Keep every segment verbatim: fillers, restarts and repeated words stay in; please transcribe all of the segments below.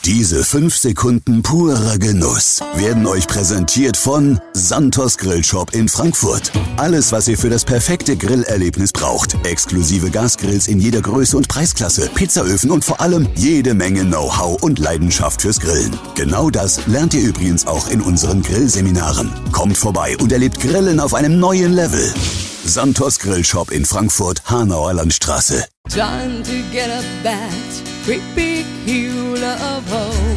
Diese fünf Sekunden purer Genuss werden euch präsentiert von Santos Grillshop in Frankfurt. Alles, was ihr für das perfekte Grillerlebnis braucht. Exklusive Gasgrills in jeder Größe und Preisklasse, Pizzaöfen und vor allem jede Menge Know-how und Leidenschaft fürs Grillen. Genau das lernt ihr übrigens auch in unseren Grillseminaren. Kommt vorbei und erlebt Grillen auf einem neuen Level. Santos Grillshop in Frankfurt, Hanauer Landstraße. Trying to get up that great big hill of hope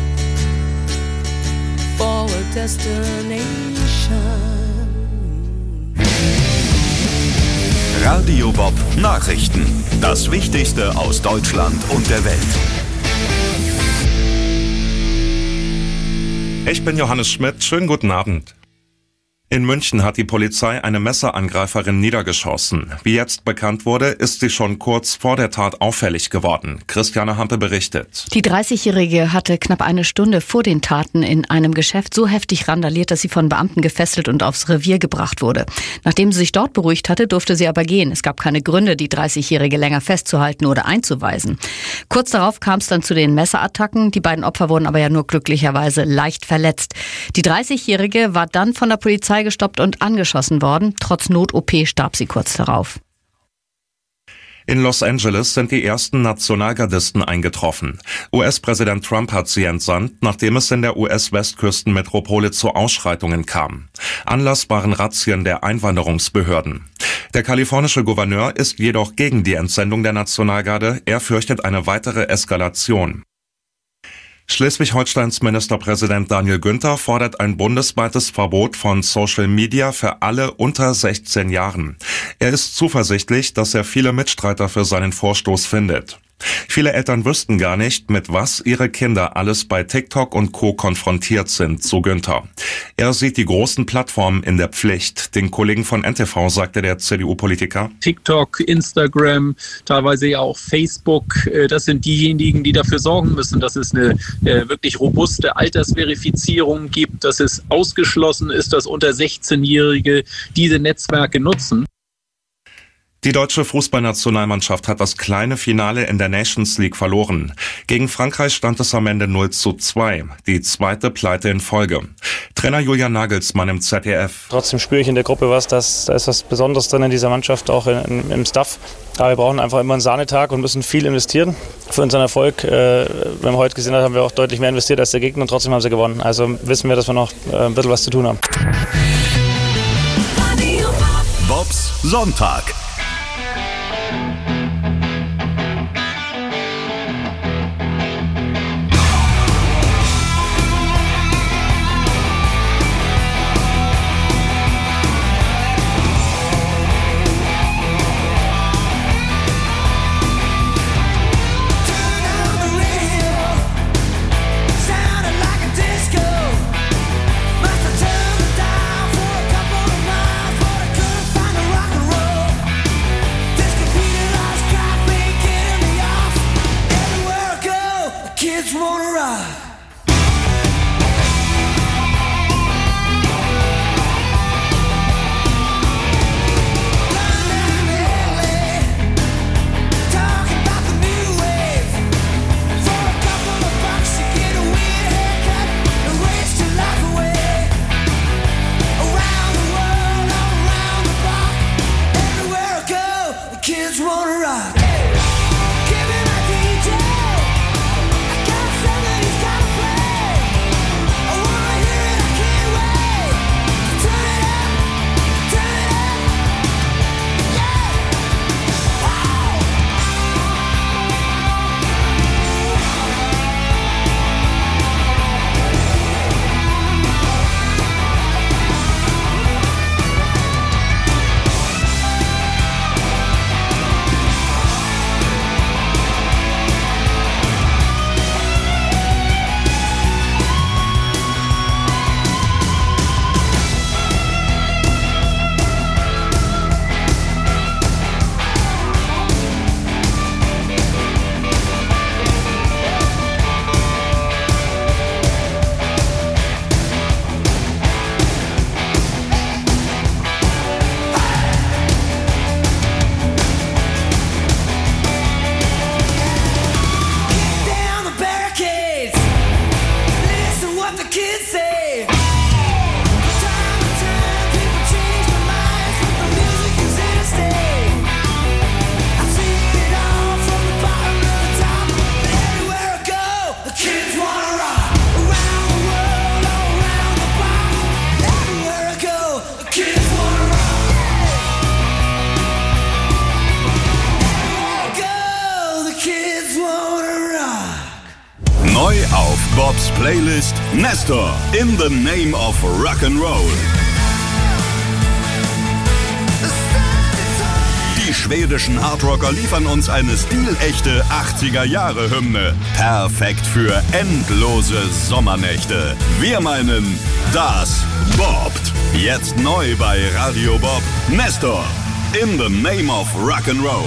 for a destination. Radio Bob Nachrichten. Das Wichtigste aus Deutschland und der Welt. Ich bin Johannes Schmidt. Schönen guten Abend. In München hat die Polizei eine Messerangreiferin niedergeschossen. Wie jetzt bekannt wurde, ist sie schon kurz vor der Tat auffällig geworden. Christiane Hampe berichtet. Die dreißigjährige hatte knapp eine Stunde vor den Taten in einem Geschäft so heftig randaliert, dass sie von Beamten gefesselt und aufs Revier gebracht wurde. Nachdem sie sich dort beruhigt hatte, durfte sie aber gehen. Es gab keine Gründe, die dreißigjährige länger festzuhalten oder einzuweisen. Kurz darauf kam es dann zu den Messerattacken. Die beiden Opfer wurden aber ja nur glücklicherweise leicht verletzt. Die dreißigjährige war dann von der Polizei gestoppt und angeschossen worden. Trotz Not-O P starb sie kurz darauf. In Los Angeles sind die ersten Nationalgardisten eingetroffen. U S-Präsident Trump hat sie entsandt, nachdem es in der U S-Westküstenmetropole zu Ausschreitungen kam. Anlass waren Razzien der Einwanderungsbehörden. Der kalifornische Gouverneur ist jedoch gegen die Entsendung der Nationalgarde. Er fürchtet eine weitere Eskalation. Schleswig-Holsteins Ministerpräsident Daniel Günther fordert ein bundesweites Verbot von Social Media für alle unter sechzehn Jahren. Er ist zuversichtlich, dass er viele Mitstreiter für seinen Vorstoß findet. Viele Eltern wüssten gar nicht, mit was ihre Kinder alles bei TikTok und Co. konfrontiert sind, so Günther. Er sieht die großen Plattformen in der Pflicht. Den Kollegen von N T V sagte der C D U-Politiker: TikTok, Instagram, teilweise ja auch Facebook, das sind diejenigen, die dafür sorgen müssen, dass es eine äh, wirklich robuste Altersverifizierung gibt, dass es ausgeschlossen ist, dass unter sechzehnjährige diese Netzwerke nutzen. Die deutsche Fußballnationalmannschaft hat das kleine Finale in der Nations League verloren. Gegen Frankreich stand es am Ende null zu zwei. Die zweite Pleite in Folge. Trainer Julian Nagelsmann im Z D F. Trotzdem spüre ich in der Gruppe was, dass, da ist was Besonderes drin in dieser Mannschaft, auch in, im Staff. Aber wir brauchen einfach immer einen Sahnetag und müssen viel investieren für unseren Erfolg. Äh, wenn wir heute gesehen haben, haben wir auch deutlich mehr investiert als der Gegner und trotzdem haben sie gewonnen. Also wissen wir, dass wir noch äh, ein bisschen was zu tun haben. Bobs Sonntag. Bobs Playlist Nestor in the Name of Rock'n'Roll. Die schwedischen Hardrocker liefern uns eine stilechte achtziger-Jahre-Hymne. Perfekt für endlose Sommernächte. Wir meinen, das bobbt. Jetzt neu bei Radio Bob. Nestor, in the Name of Rock'n'Roll.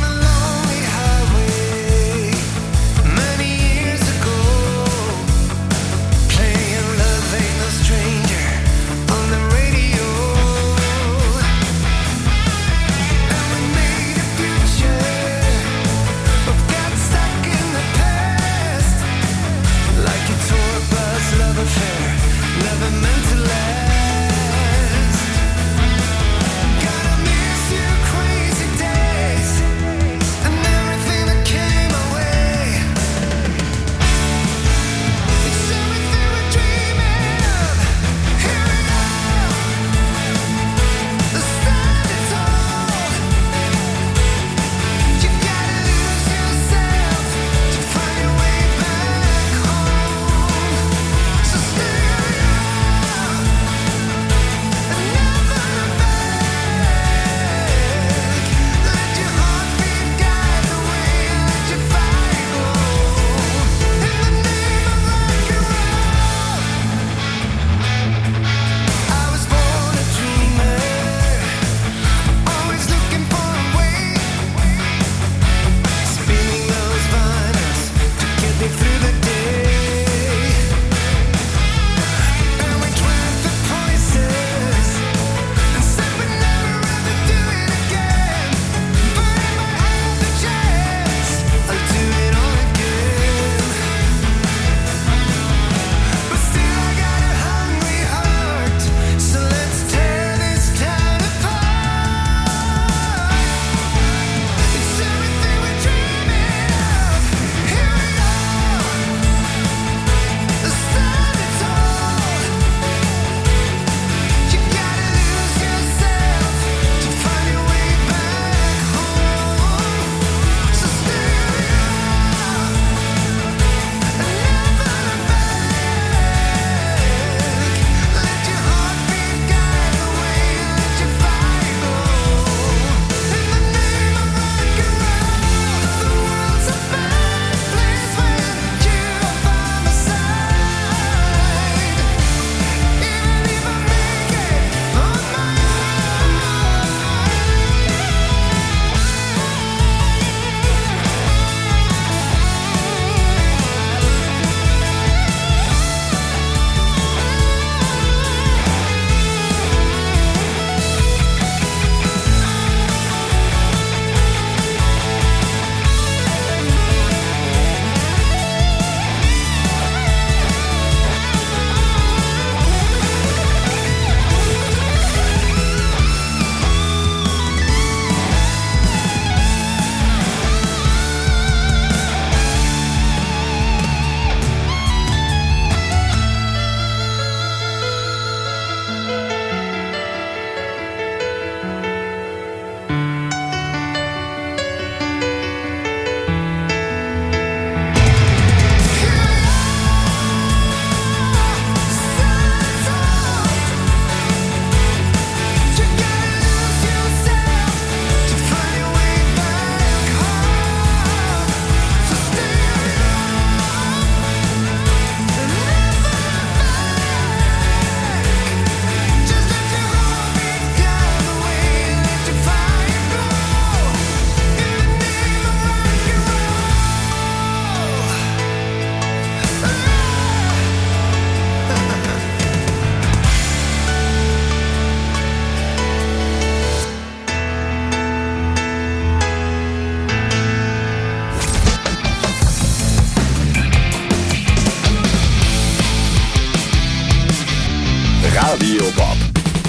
Radio Bob.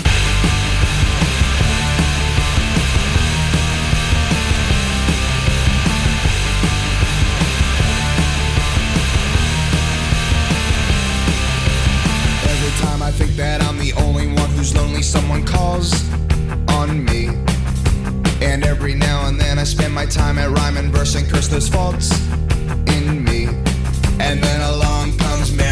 Every time I think that I'm the only one who's lonely, someone calls on me. And every now and then I spend my time at rhyme and verse and curse those faults in me. And then along comes Mary.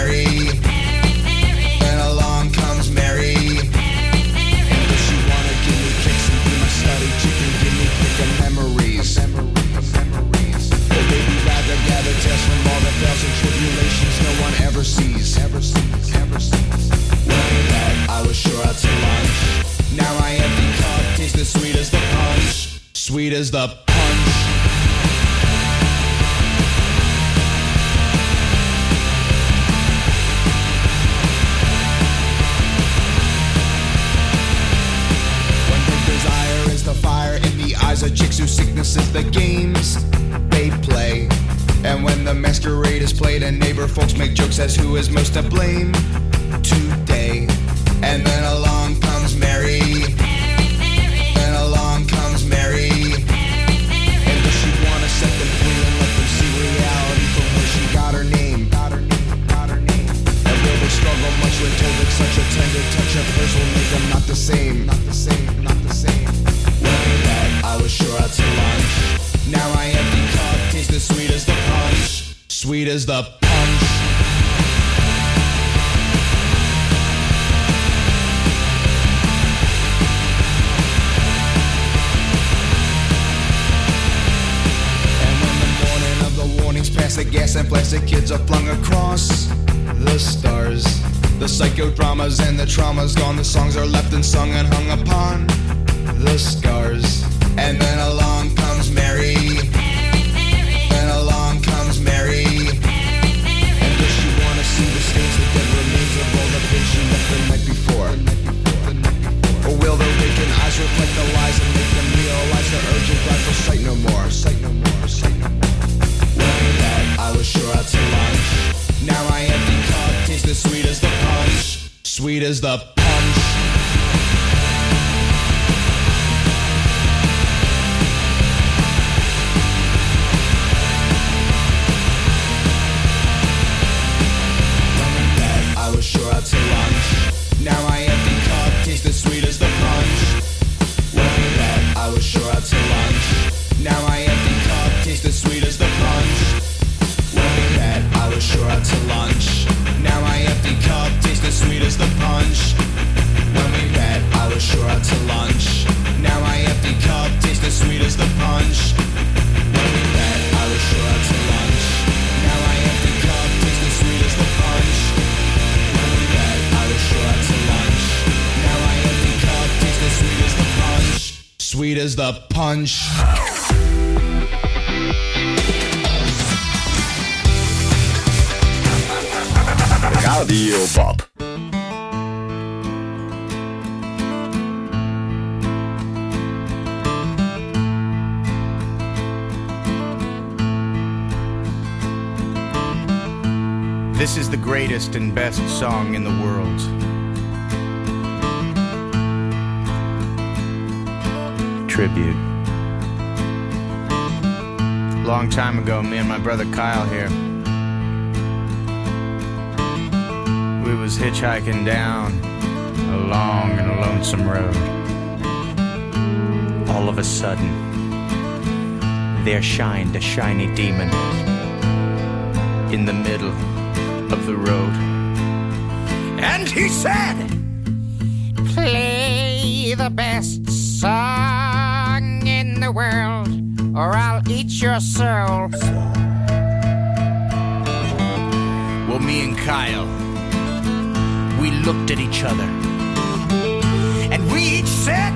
as the punch. When the desire is the fire in the eyes of chicks whose sickness is the games they play. And when the masquerade is played and neighbor folks make jokes as who is most to blame today. And then along comes Mary. Then along comes Mary. And does she wanna set them free and let them see reality from where she got her name? Got her name, got her name. And will they struggle much when told that such a tender touch of hers will make them not the same? Not the same, not the same. When that I was sure out to lunch. Now I empty cup, taste as sweet as the punch. Sweet as the punch. And when the morning of the warnings pass, the gas and plastic kids are flung across the stars. The psychodramas and the trauma's gone. The songs are left unsung and hung upon the scars. And then along comes Mary. Then along comes Mary. And does she wanna see the stains, the dead remains of all the things she left the night before? Or will their vacant eyes reflect the lies and make them realize the urgent cry for sight no more? Sight no more, sight no more. When that I was sure out to lunch. Now I empty cup, taste as sweet as the punch. Sweet as the punch. Sure out to lunch. Now I empty cup, taste as sweet as the punch. When that I was sure out to lunch. Now I empty cup, taste as sweet as the punch. When that I was sure out to lunch. Now I empty cup, taste as sweet as the punch. When we met, I was sure out to lunch. Now I empty cup, taste as sweet as the punch. When we met, I was sure out to lunch. Now I empty cup, taste as sweet as the punch. Sure out to lunch. Now I empty cup, taste as sweet as the punch. Sweet as the punch. Radio Bob. This is the greatest and best song in the world. Tribute. Long time ago, me and my brother Kyle here, we was hitchhiking down a long and a lonesome road. All of a sudden, there shined a shiny demon in the middle of the road. And he said, play the best song in the world, or I'll eat your soul. Well, me and Kyle, we looked at each other, and we each said,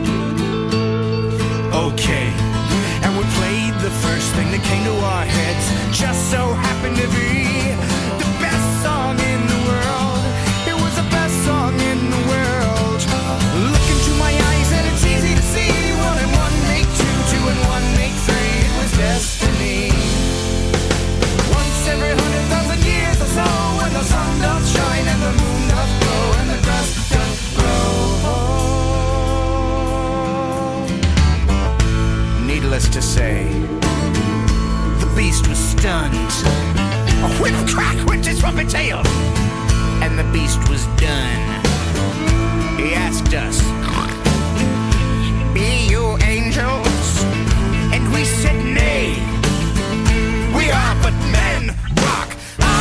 okay. And we played the first thing that came to our heads, just so happened to be song in the world. It was the best song in the world. Look into my eyes and it's easy to see. One and one make two, two and one make three. It was destiny. Once every hundred thousand years or so, when the sun doth shine and the moon doth glow and the grass doth grow. Needless to say, the beast was stunned. A whip crack went his trumpet tail, and the beast was done. He asked us, be you angels? And we said nay. We are but men, rock.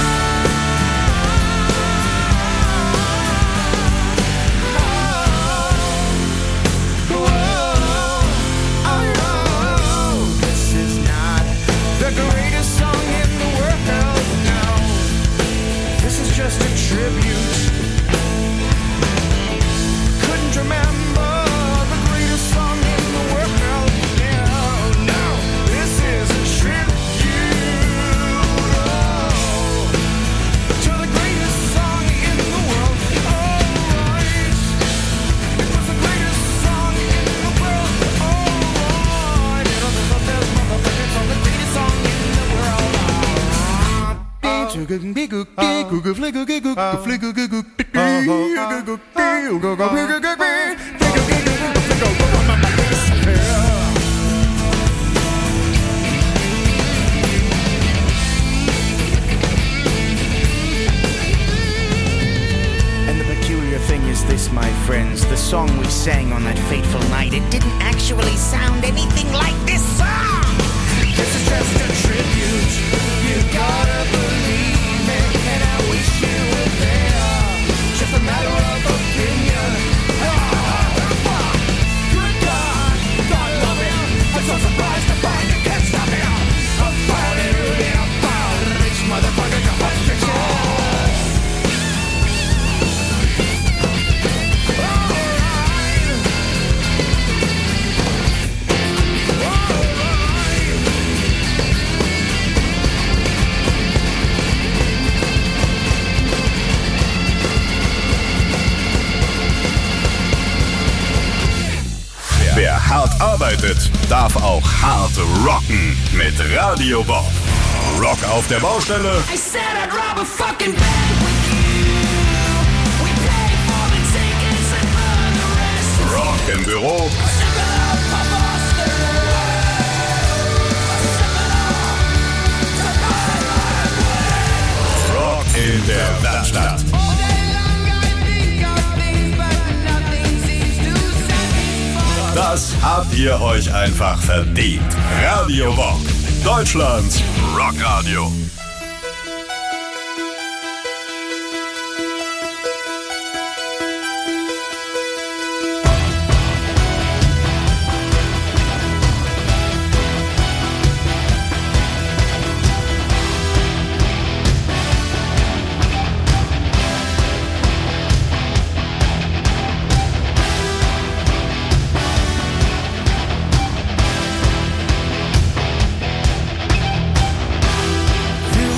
This is not the greatest song in the world. This is just a tribute Thing is this, my friends, the song we sang on that fateful night, it didn't actually sound anything like this song. This is just a tribute, you gotta believe it, and I wish you were there, just a matter of opinion. Good God, God love him, I'm so surprised to find you can't stop him. I'm firing really about rich motherfucker to frustration. Wer hart arbeitet, darf auch hart rocken mit Radio Bob. Rock auf der Baustelle. I said I'd rob a fucking bank with you. We pay for the tickets and burn the rest. Rock im Büro. Rock in der Werkstatt. Das habt ihr euch einfach verdient. Radio Bob, Deutschlands Rockradio. This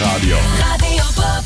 Radio. Radio Bob.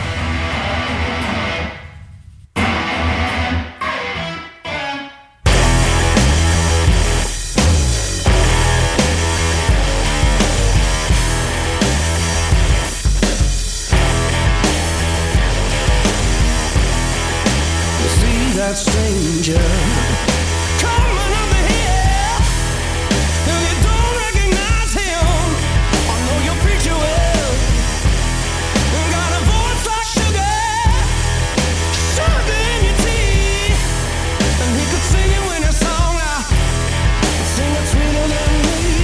That stranger coming over here, and you don't recognize him. I know you preach well, and got a voice like sugar, sugar in your tea. And he could sing you in a song, now sing it sweeter than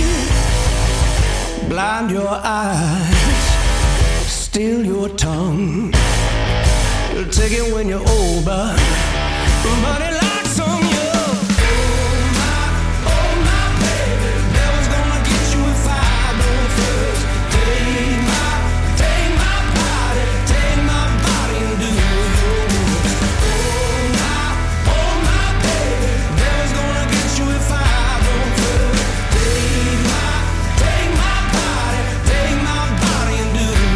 me. Blind your eyes, steal your tongue. You'll take it when you're old, but But it locks on you. Oh my, oh my baby, devil's gonna get you if I don't first. Take my, take my body, take my body and do yours. Oh my, oh my baby, devil's gonna get you if I don't first. Take my, take my body, take my body and do yours.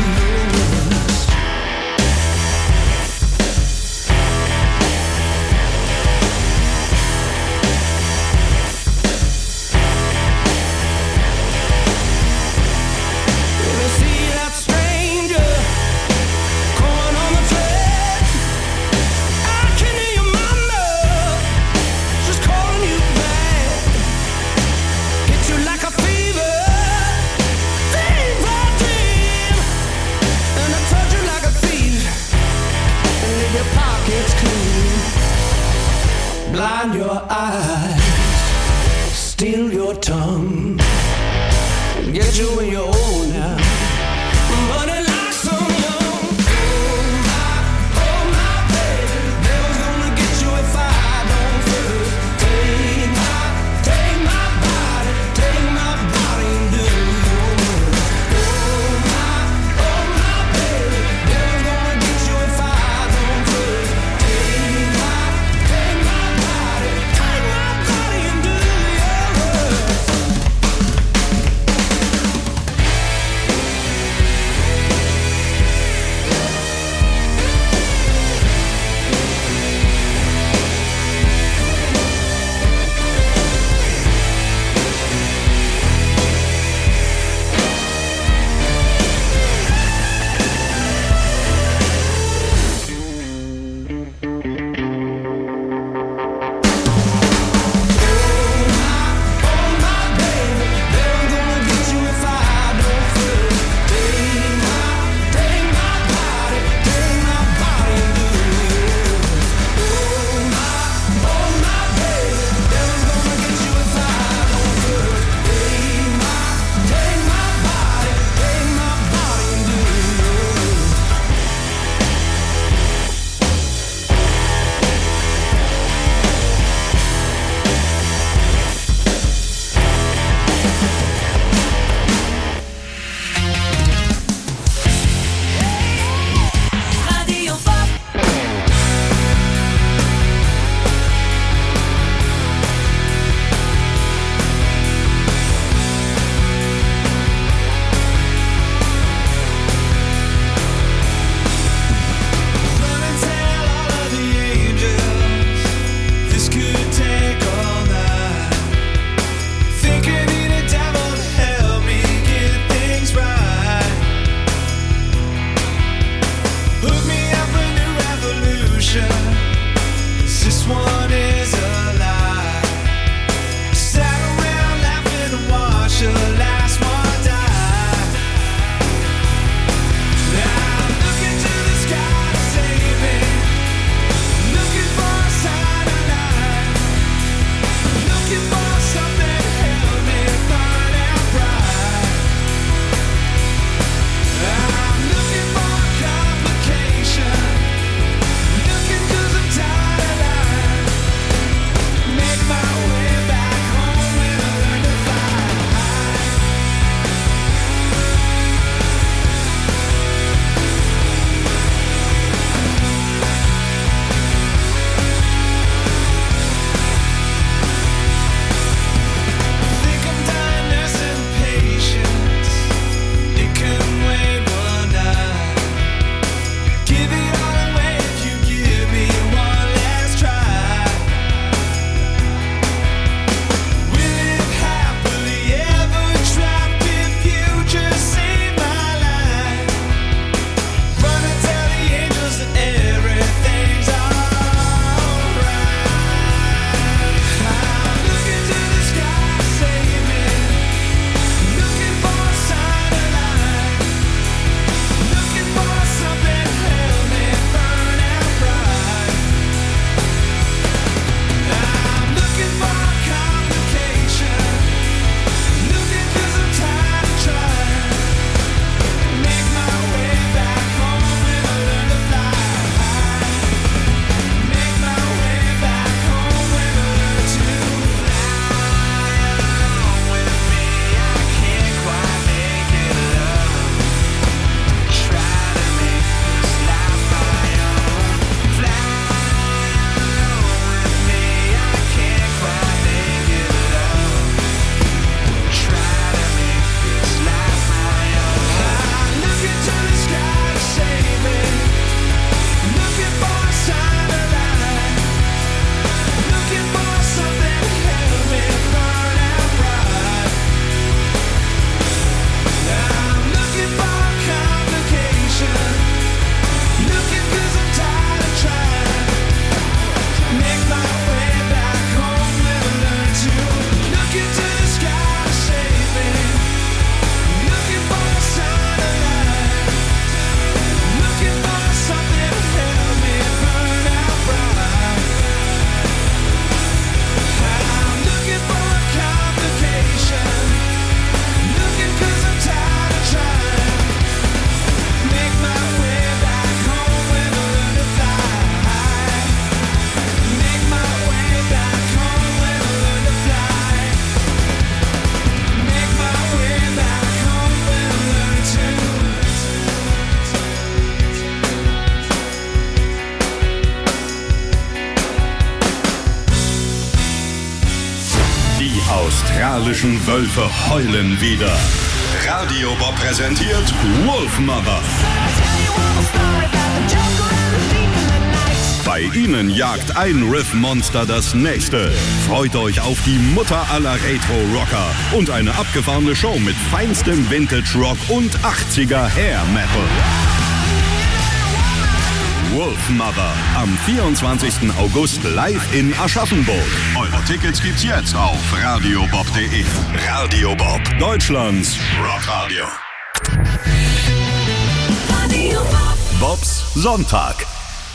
Blind your eyes, steal your tongue, get you when you're old now, but it locks on you. Oh my, oh my baby, devil's gonna get you if I don't first. Take my, take my body, take my body and do yours. Oh my, oh my baby, devil's gonna get you if I don't first. Take my, take my body, take my body and do yours. bengalischen Wölfe heulen wieder. Radio Bob präsentiert Wolfmother. Bei ihnen jagt ein Riff-Monster das nächste. Freut euch auf die Mutter aller Retro-Rocker und eine abgefahrene Show mit feinstem Vintage-Rock und achtziger Hair-Metal. Wolfmother am vierundzwanzigsten August live in Aschaffenburg. Eure Tickets gibt's jetzt auf radiobob punkt de. Radio Bob, Deutschlands Rockradio. Radio Bob. Bobs Sonntag.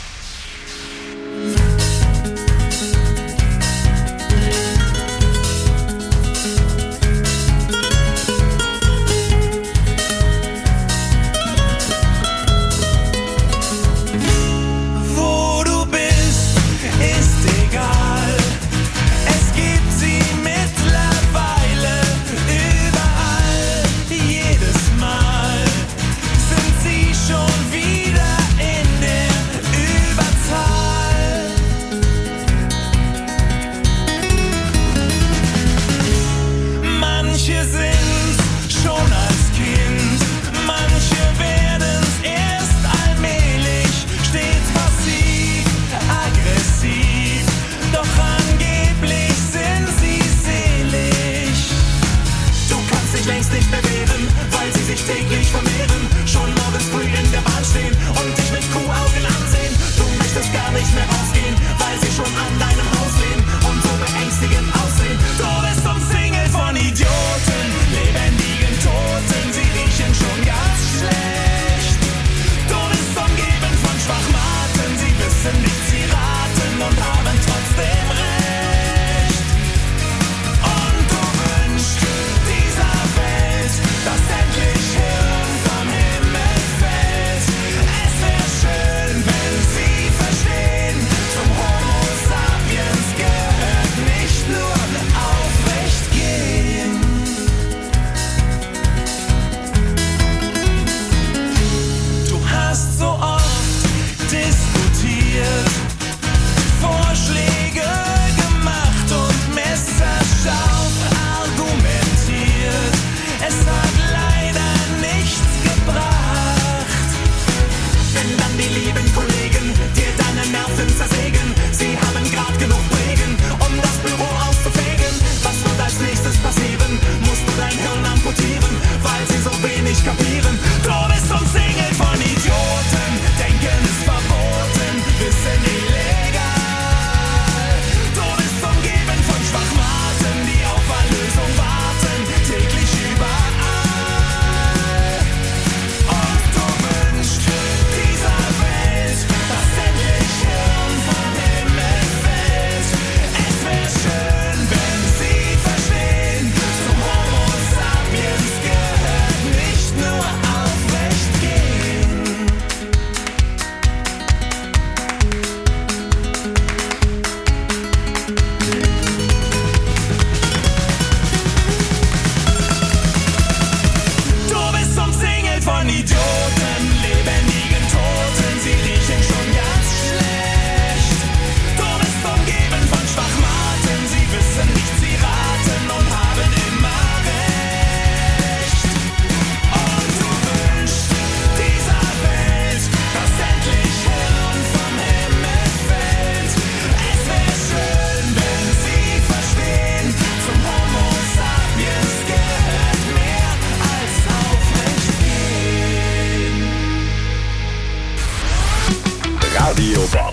Radio Bob.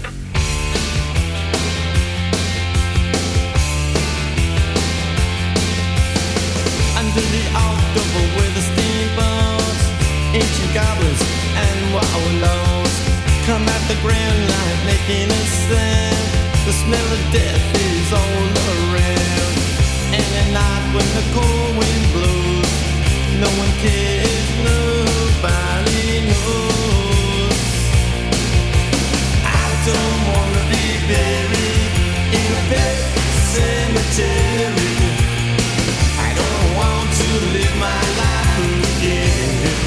Under the October with the steamboats, ancient goblins and wallows come at the grand light making a sound. The smell of death is all around. And at night when the cold wind blows, no one cares, nobody knows. I don't wanna be buried in a pet cemetery. I don't want to live my life again.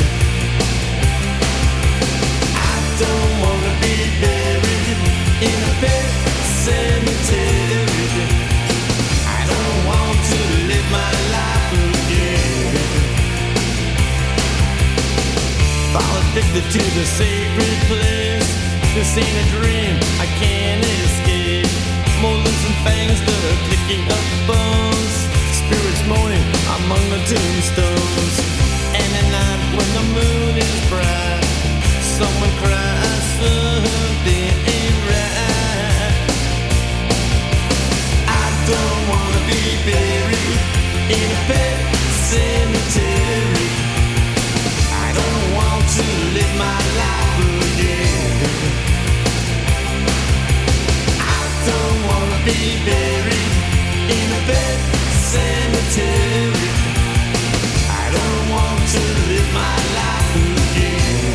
I don't wanna be buried in a pet cemetery. I don't want to live my life. sacred place. This ain't a dream, I can't escape. Molars and fangs that are clicking up bones. Spirits moaning among the tombstones. And at night when the moon is bright, someone cries something ain't right. I don't wanna be buried in a pet cemetery. I don't want to live my life again. I don't wanna be buried in a pet cemetery. I don't want to live my life again.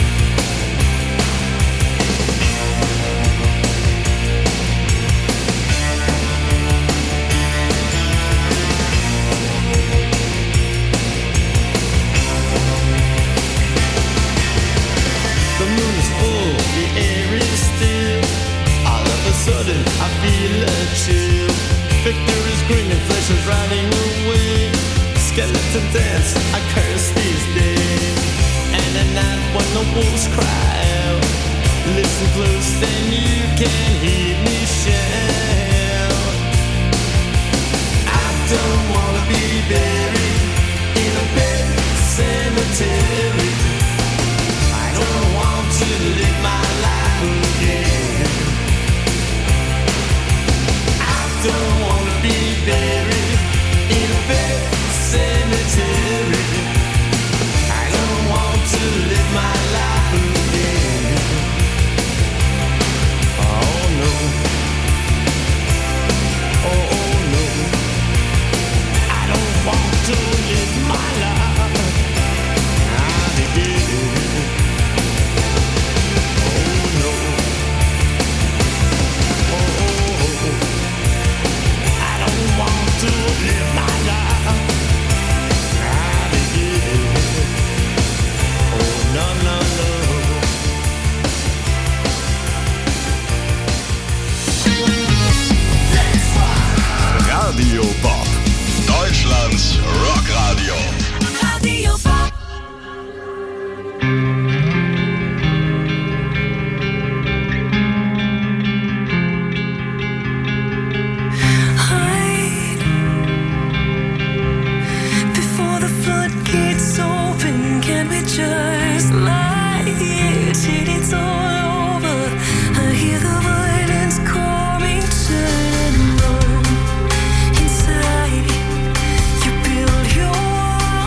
The moon is full, the air is still. All of a sudden I feel a chill. Victor is grinning, flesh is riding away. Skeleton dance, I curse these days. And at night when the wolves cry out, listen close and you can hear me shout. I don't wanna be buried in a pet cemetery. I don't want to live my life again. I don't wanna be buried in a pet cemetery. I don't want to live my life again. Oh no. Oh, oh no. I don't want to live my life again. Oh no. Oh, oh, oh. I don't want to live my life again. Oh no, no, no. Radio Bob, Deutschlands Rockradio. Radio Bob. Hide before the floodgates open. Can we just lie here till it's all over? I hear the violence calling, turn and run. Inside, you build your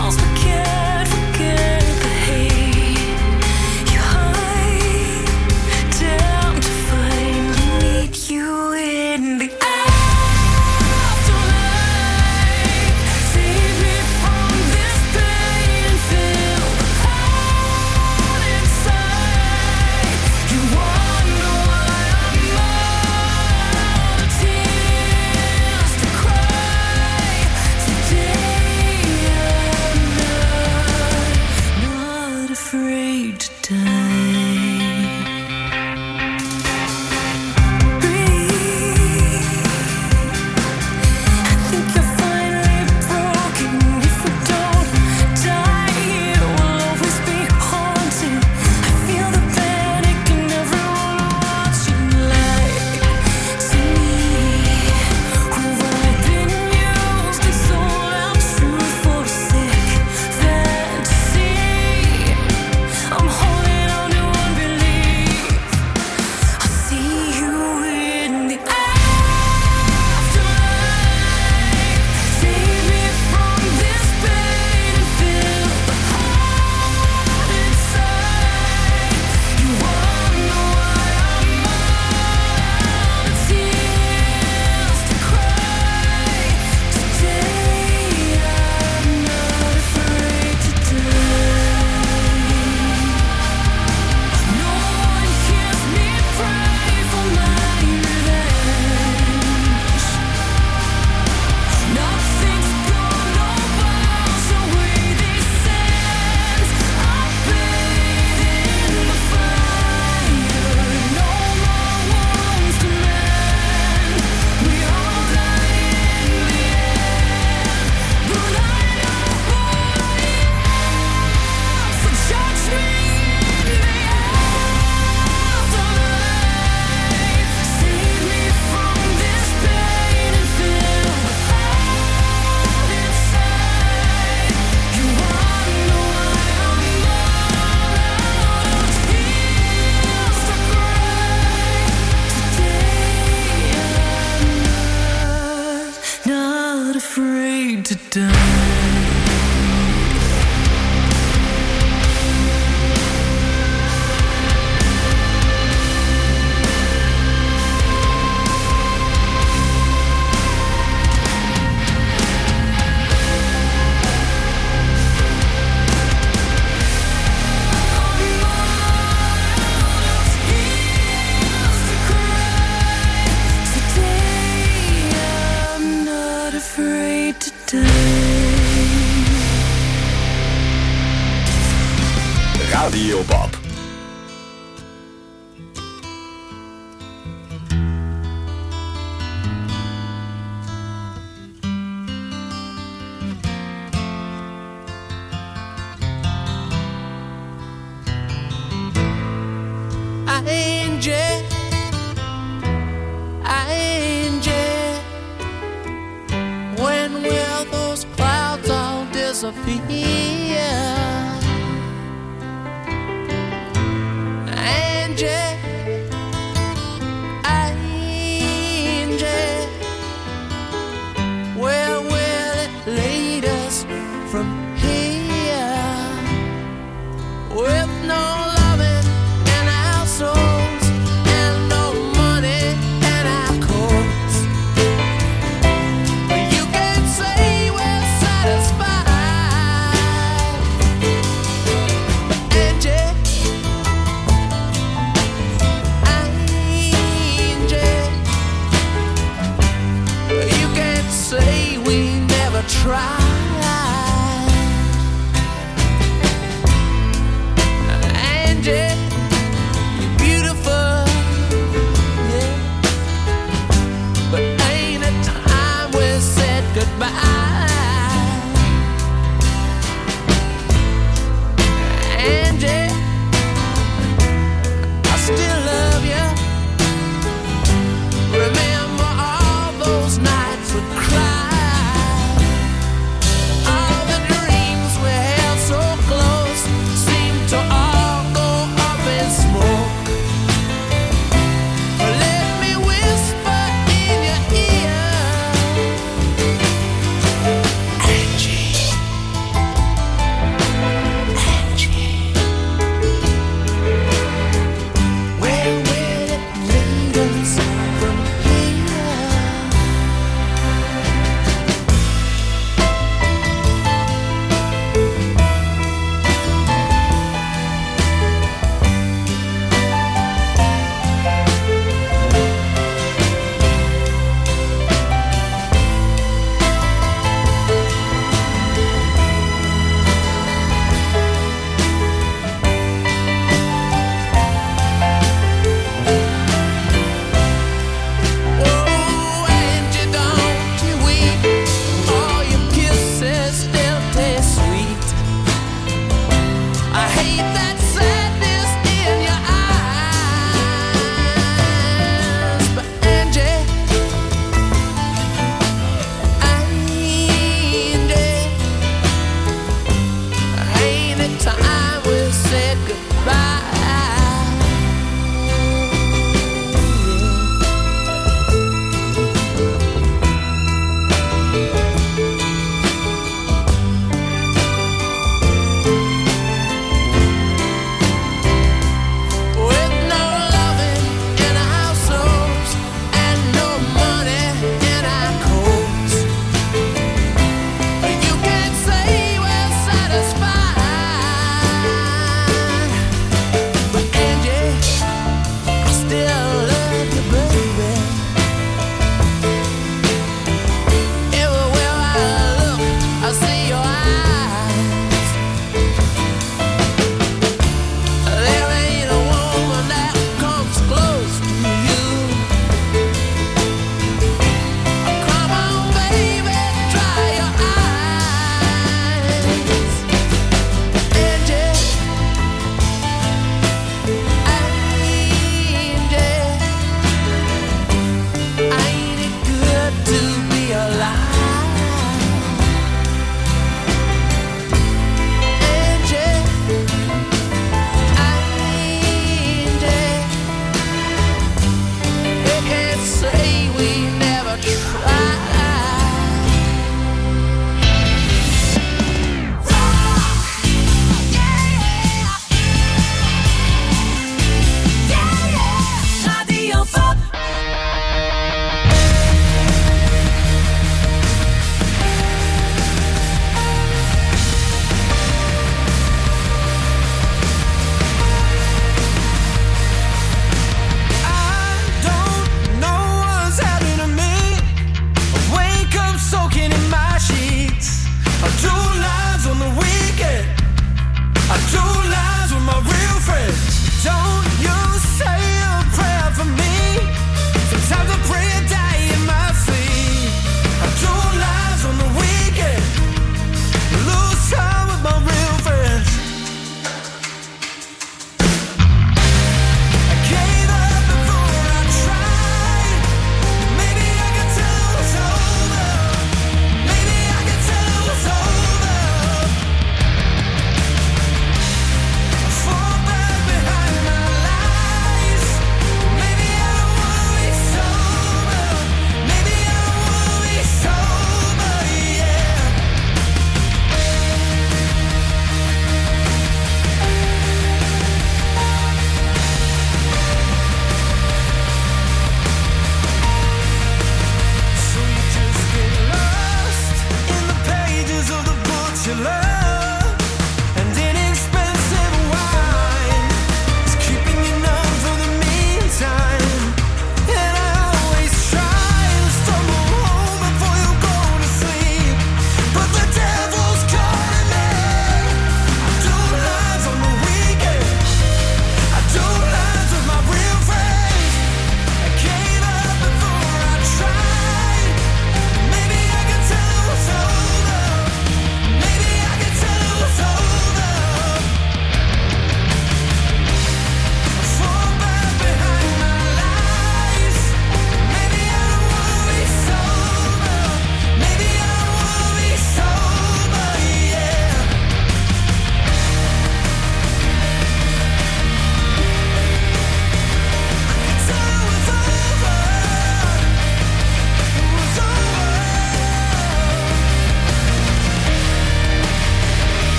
Angie, Angie, when will those clouds all disappear? Angie, Angie, where will it lead us from here? With no loving in our souls and no money in our coats, you can't say we're satisfied.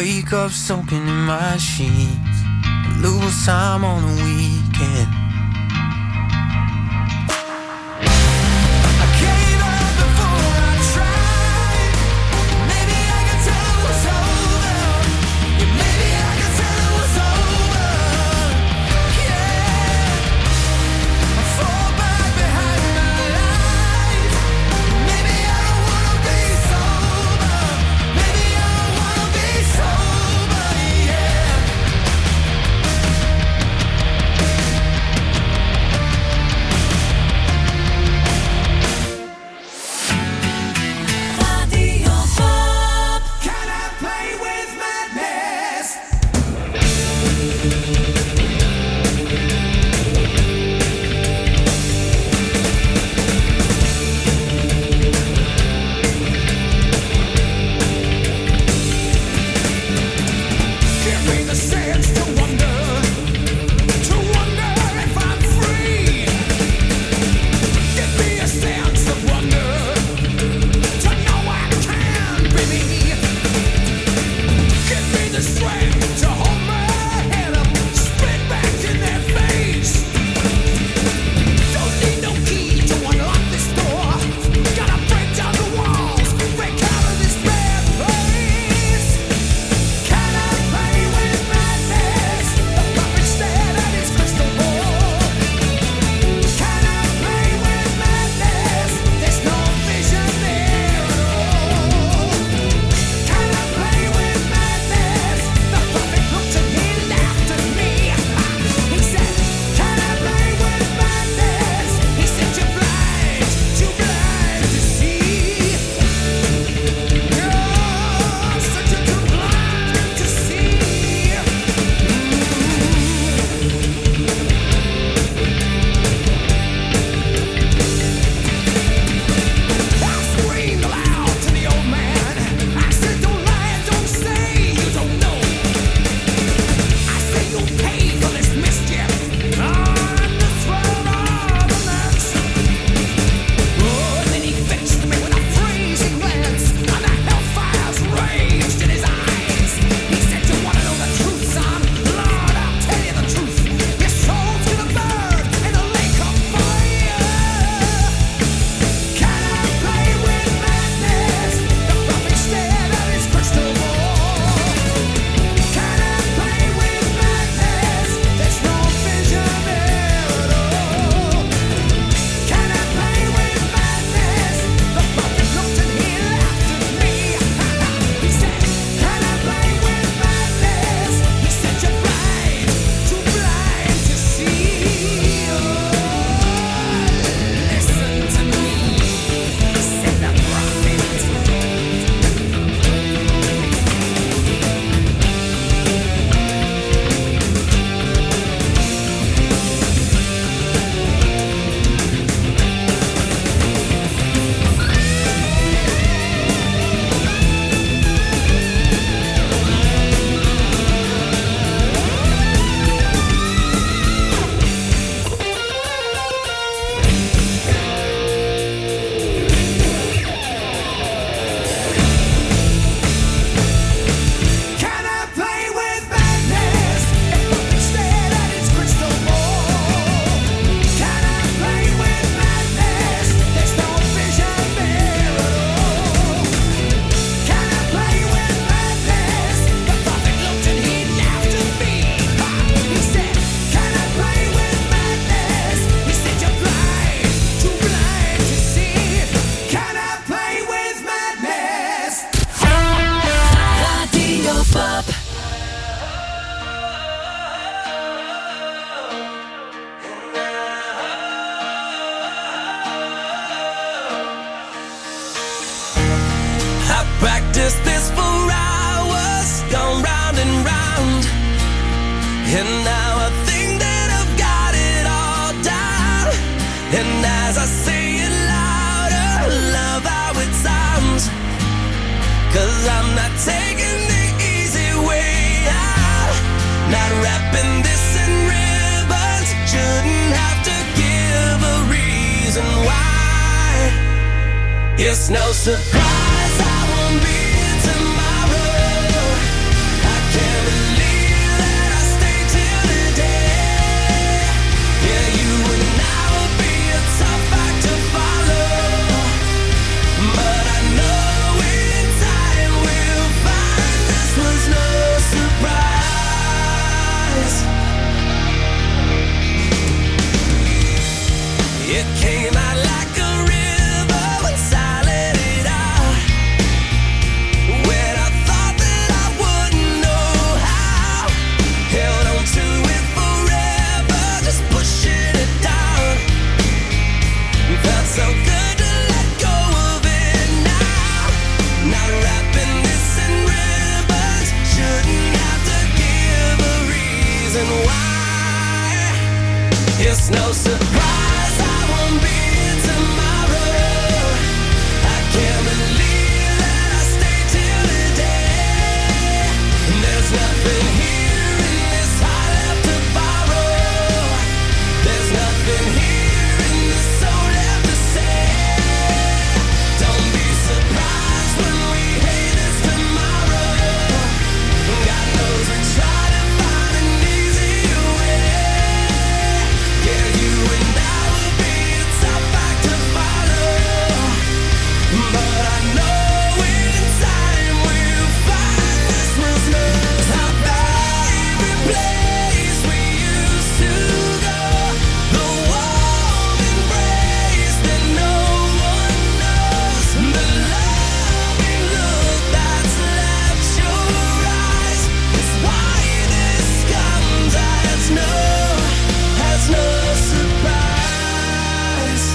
wake up soaking in my sheets, lose time on the weekend. practiced this for hours, gone round and round, and now I think that I've got it all down. And as I say it louder, love how it sounds, 'cause I'm not taking the easy way out, not wrapping this in ribbons, shouldn't have to give a reason why. It's no surprise I won't be here tomorrow, It came out like a river once I let it out. When I thought that I wouldn't know how, held on to it forever, just pushing it down. Felt so good to let go of it now. Not wrapping this in ribbons, shouldn't have to give a reason why. It's no surprise I won't be here tomorrow. I can't believe that I stayed till today. There's nothing here in this heart left to borrow. There's nothing here in this soul left to say. Don't be surprised when we hate this tomorrow. God knows we try to find an easier way. Yeah, you and I will be a tough act to follow. But I know in time we'll find this was not our favorite place we used to go. The warm embrace that no one knows. The loving look that's left your eyes. It's why this comes as no, as no surprise.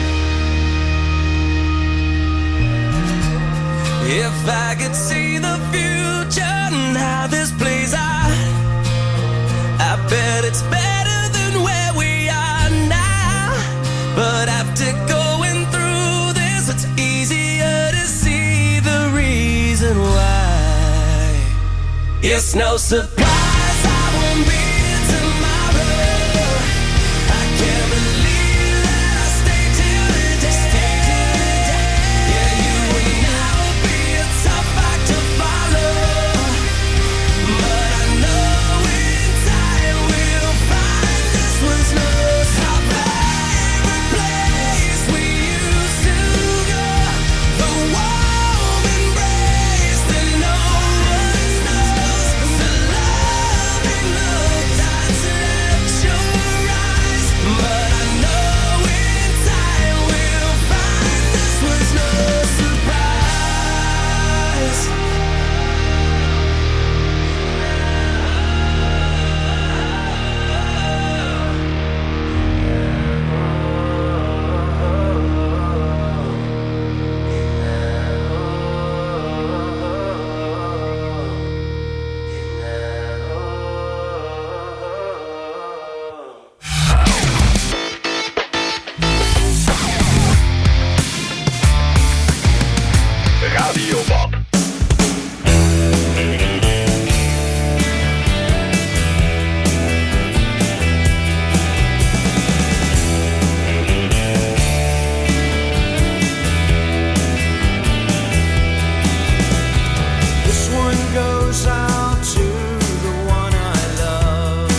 If I could see the future and how this plays out, I bet it's better than where we are now. But after going through this, it's easier to see the reason why. It's no surprise I won't be here tomorrow. I can't believe that I stayed till today. Yeah, you and I will be a tough act to follow. But I know in time we'll find this was not our favorite place we used to go. The warm embrace that no one knows. The loving look that's left your eyes. But I know in time we'll find this was no surprise. Radio Bob. This one goes out to the one I love.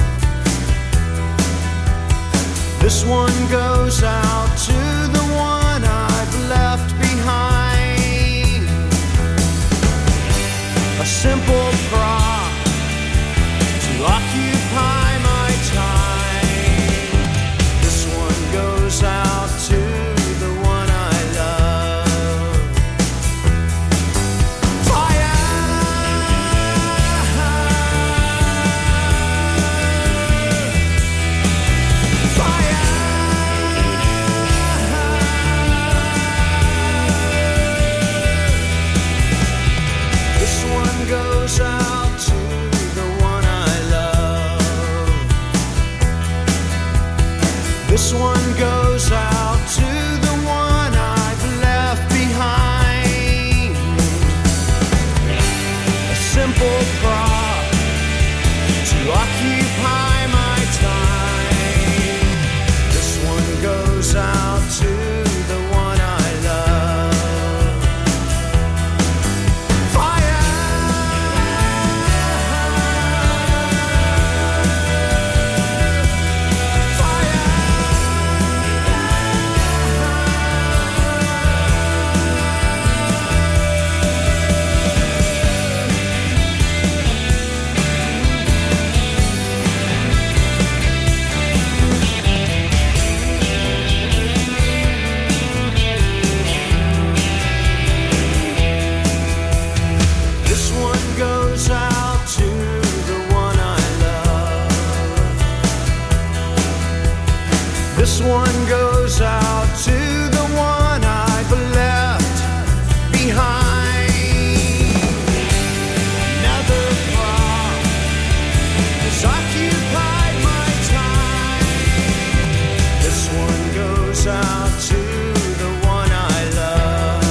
This one goes out to the one I've left behind. A simple prop to occupy my time. This one goes out to the one I love. Fire! Fire! This one goes out to the one I love. This one goes out to the one I've left behind. A simple prop to occupy my time. This one goes out to the one I love. Fire! Fire! one goes out to the one I've left behind. Another thought has occupied my time. This one goes out to the one I love.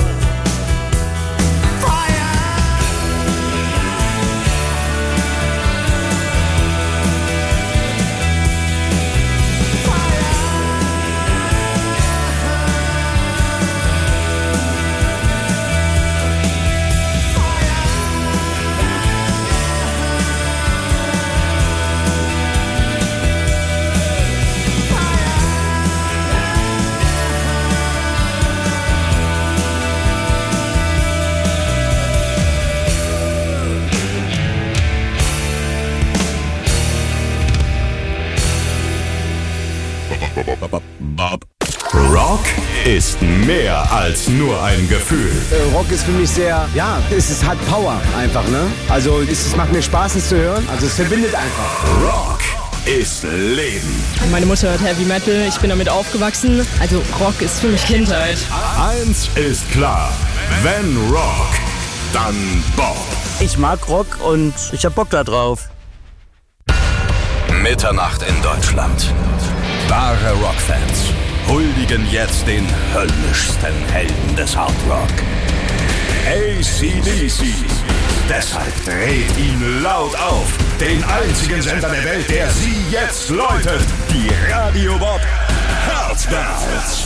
Bob. Rock ist mehr als nur ein Gefühl. Äh, Rock ist für mich sehr, ja, es ist, hat Power einfach, ne? Also es, es macht mir Spaß, es zu hören, also es verbindet einfach. Rock ist Leben. Meine Mutter hört Heavy Metal, ich bin damit aufgewachsen, also Rock ist für mich Kindheit. Eins ist klar, wenn Rock, dann Bob. Ich mag Rock und ich hab Bock da drauf. Mitternacht in Deutschland. Wahre Rockfans huldigen jetzt den höllischsten Helden des Hardrock. A C D C. Deshalb dreht ihn laut auf. Den einzigen Sender der Welt, der Sie jetzt läutet. Die Radio Bob Herzbells.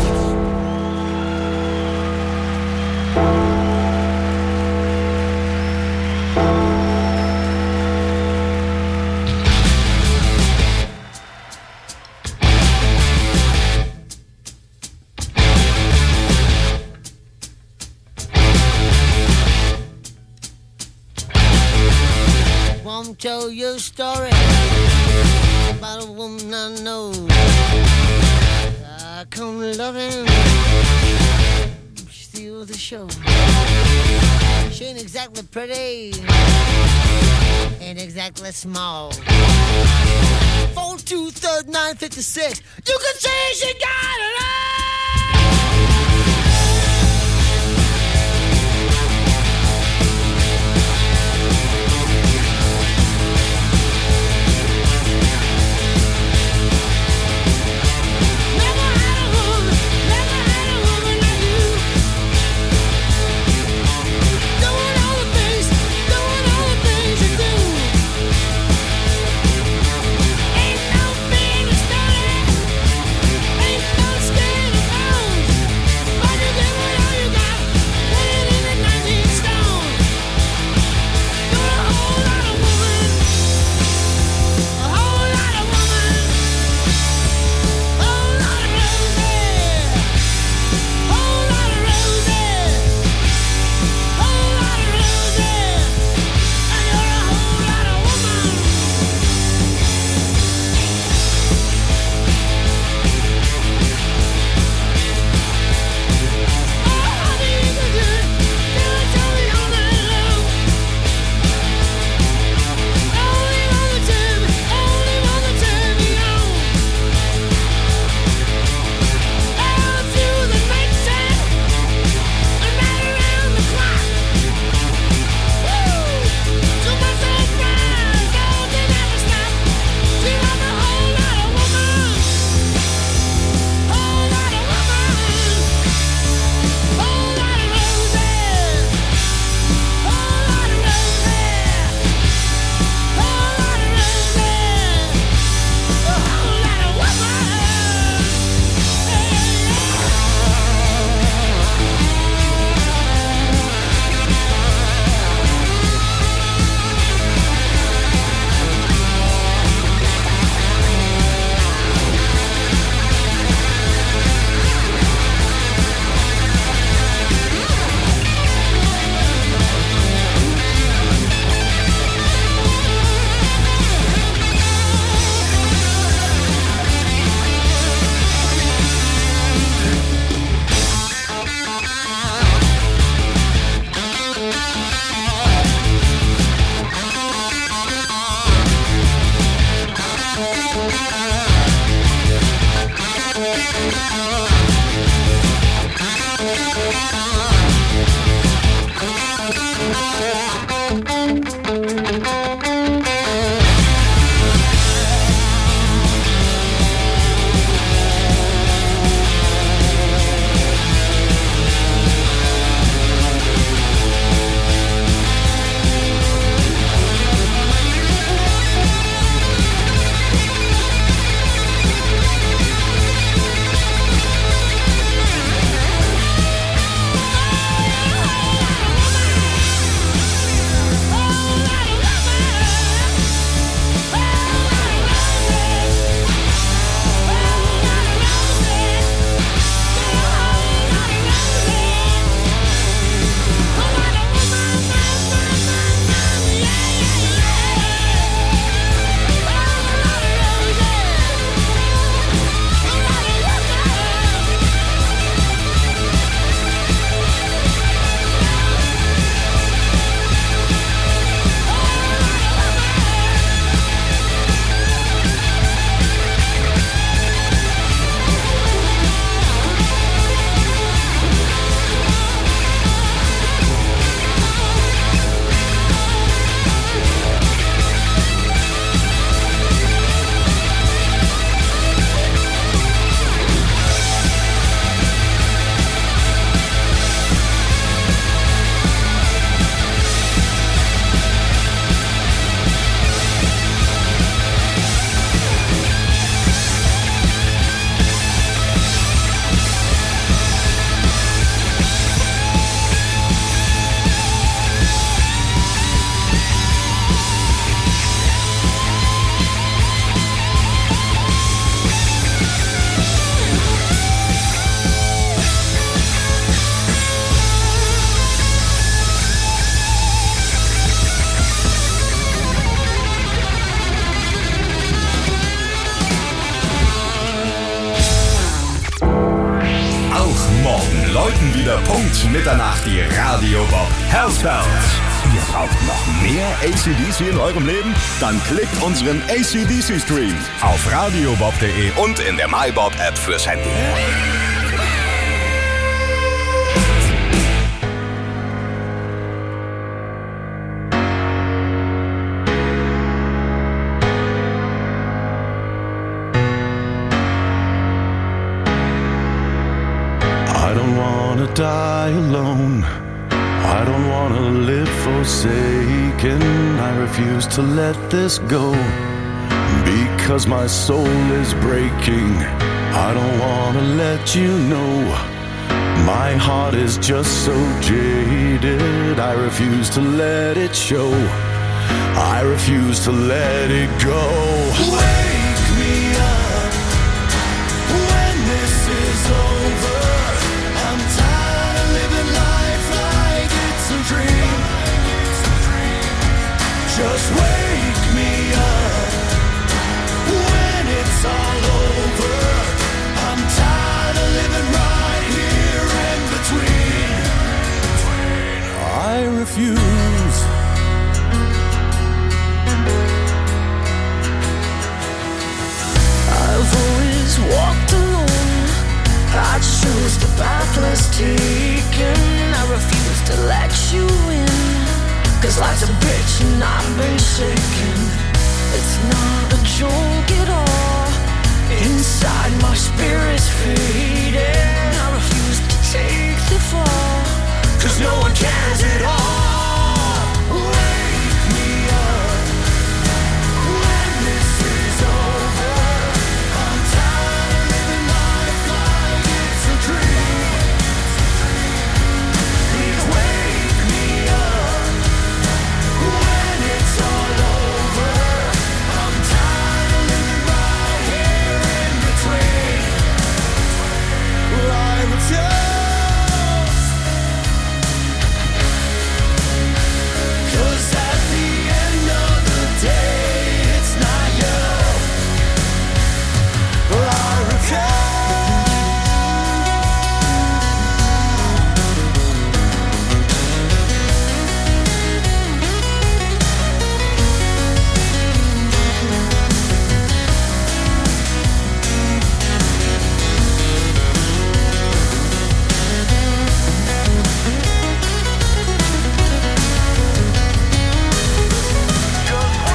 I'll tell you a story about a woman I know. I come loving, she steals the show. She ain't exactly pretty, ain't exactly small. Four two third nine fifty six. You can say she got it all. Ain't no Stunden wieder Punkt Mitternacht die Radio Bob Health Bells. Ihr braucht noch mehr A C D C in eurem Leben? Dann klickt unseren A C D C Stream auf radiobob punkt de und in der MyBob App fürs Handy. I don't wanna die alone. I don't wanna live forsaken. I refuse to let this go because my soul is breaking. I don't wanna let you know my heart is just so jaded. I refuse to let it show. I refuse to let it go. Wake me up when this is over. I'm tired of living life like it's a dream. Just wake me up when it's all over. I'm tired of living right here in between. I refuse. I've always walked alone. I choose the path less taken. I refuse to let you in. Cause life's a bitch and I've been shaken. It's not a joke at all. Inside my spirit